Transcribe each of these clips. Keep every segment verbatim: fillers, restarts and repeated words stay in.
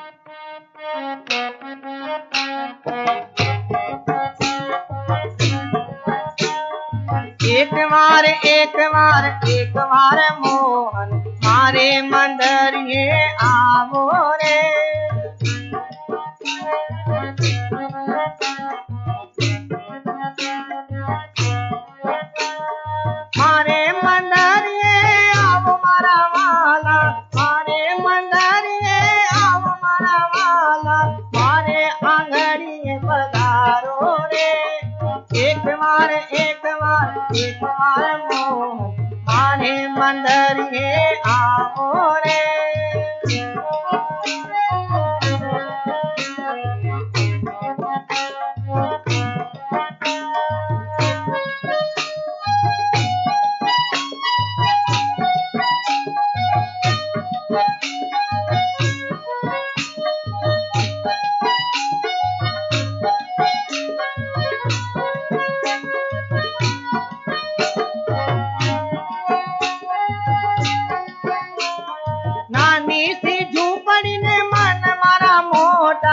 एक बार एक बार एक बार मोहन मारे मंदरिये आवो रे। मारे मंदरिये आवो मारा वाला, मारे मंदरिये आवो मारा वाला, मारे आंगड़िये पधारो रे। एक बार एक बार एक बार मोहन मारे मंदरिये आवो रे। नानी सी झूपड़ी ने मन मारा मोटा,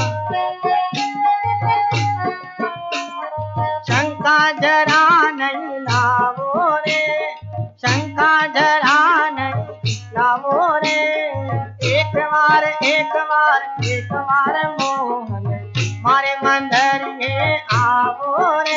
शंका जरा नहीं लावो रे, शंका जरा नहीं लावो रे। एक बार एक बार एक बार मोहन मारे मंदरिये आवो रे।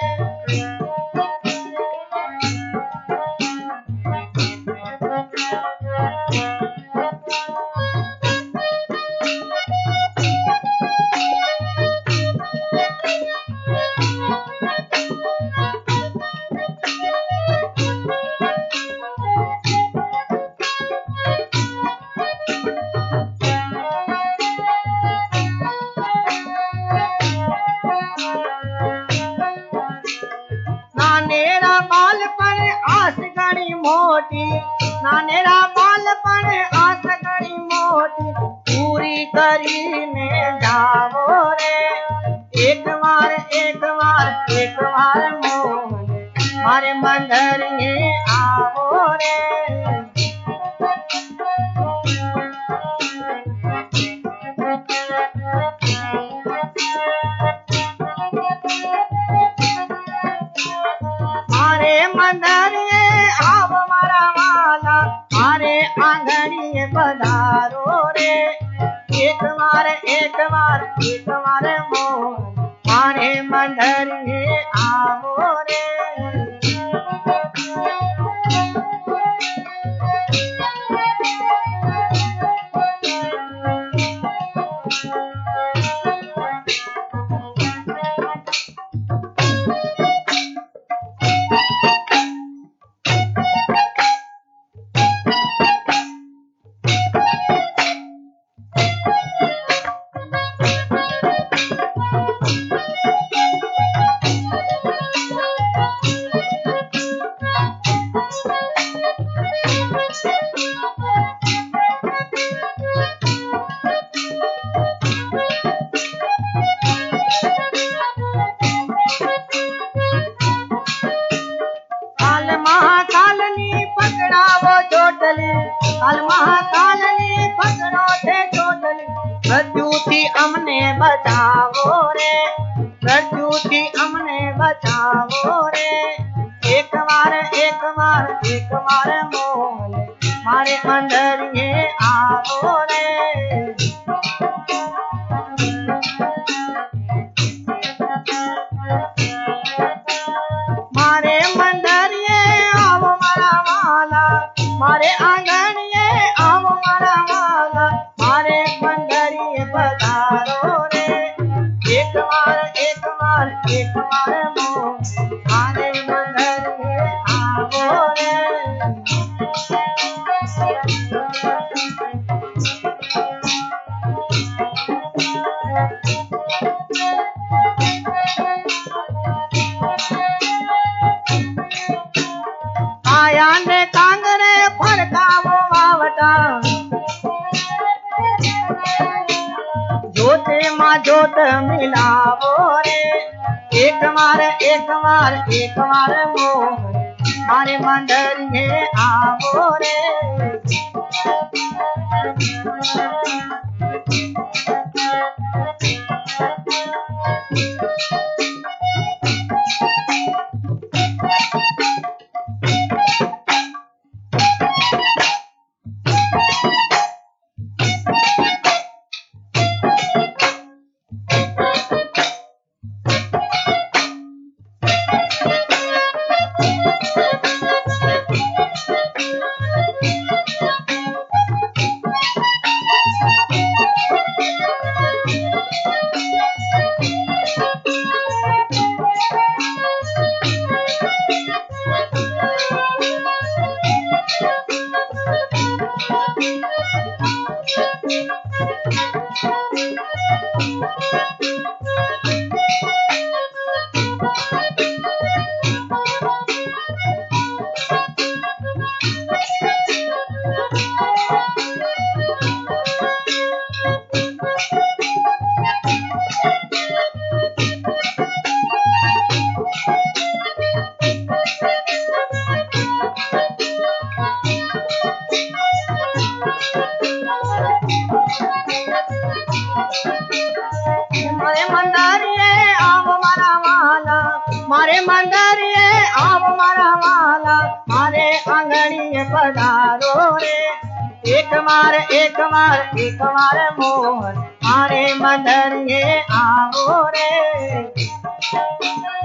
नानेरा बालपन आस गणी मोटी, नानेरा बालपन आस गणी मोटी, पूरी करी में जावो रे। एक बार एक बार एक बार मोहन मारे मंदरिये आवो रे। मारे मंदरिये आवो मारा वाला, मारे आंगड़िये पधारो रे। एक बार एक बार एक बार मोहन मारे मंदरिये आवो रे। काल महाकाल ने पकड़ो थे चोटली, मृत्यु थी हमने बचाओ रे, मृत्यु थी हमने बचाओ रे। एक बार एक बार एक बार मोहन मारे अंदर ये आओ रे। मारे मंदिर ये आओ मारा वाला, मारे आंगन ये आओ मारा वाला, मारे मंदिर ये पधारो रे। एक बार एक बार एक बार मोहन मारे मंदिर ये आओ रे। आया ने कांगरे फड़कावो वावटा, जोते माँ जोत मिलावो रे। एक बार एक बार एक बार मोहन मारे मंदिर ये आओ रे। मारे मंदारिये आव मारा वाला, मारे मंदारिये आव मारा वाला, मारे आंगणीए पधारो रे। एक मार एक मार एक मार मोहन, मारे मंदारिये आवो रे।